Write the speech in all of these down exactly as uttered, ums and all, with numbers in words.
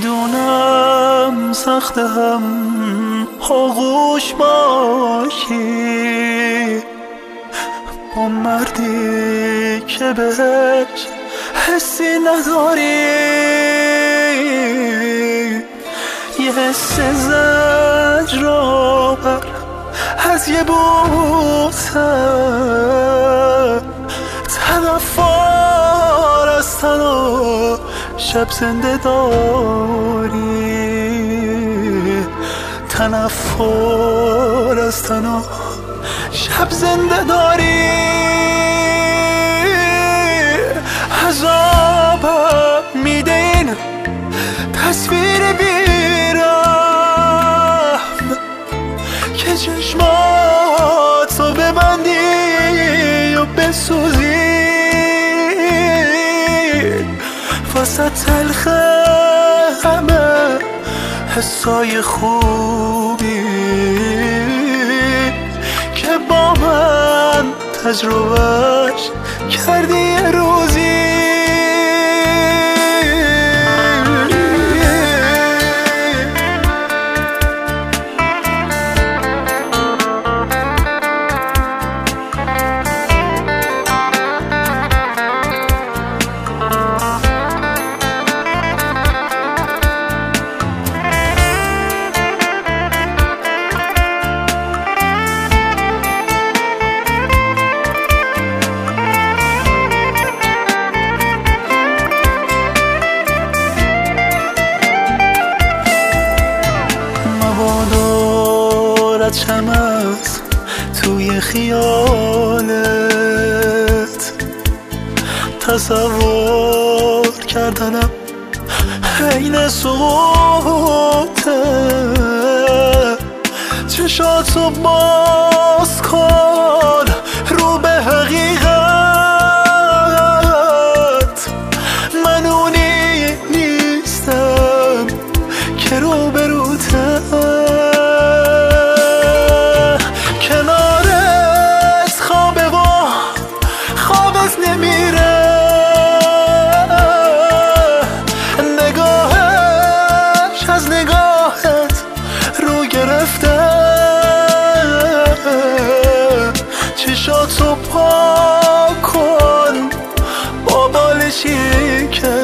میدونم سخت هم آغوش باشی با مردی که بهش حسی نداری، یه حس زجرآور از یه بوسه، تنفر از تن و شب زنده داری، تنفر از تن و شب زنده داری. عذابم میده این تصویر بیرم که چشماتو ببندی و بسوزی، واسه تلخ همه حسای خوبی که با من تجربهش کردی یه روزی. چم از توی خیالت تصور کردنم حین سقوطه، چشاتو باز کن رو به حقیقت، من اونی نیستم که رو به روته، نمیره نگاهش از نگاهت رو گرفته، چشاتو پاک کن با بالشی که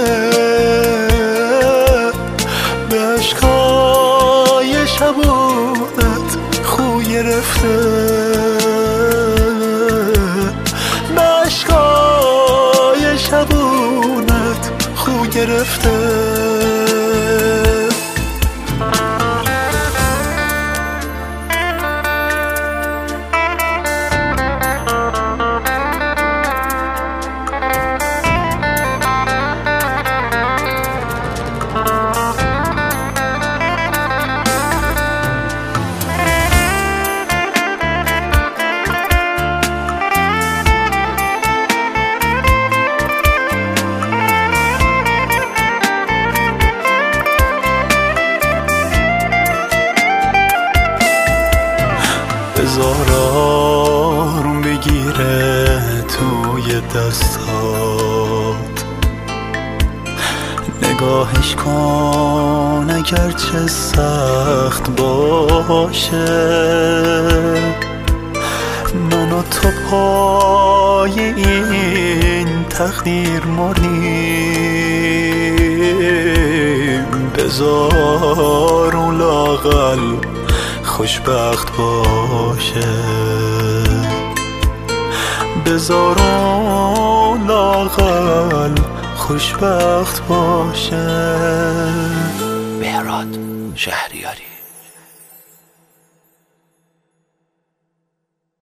به عشقای شبونت خو گرفته، شبونت خو گرفته. بذار آروم بگیره توی دستات، نگاهش کن اگرچه سخت باشه، من و تو پای این تقدیر مردیم، بذار اون لااقل خوشبخت باشه، بذار اون لااقل خوشبخت باشه. مهراد شهریاری.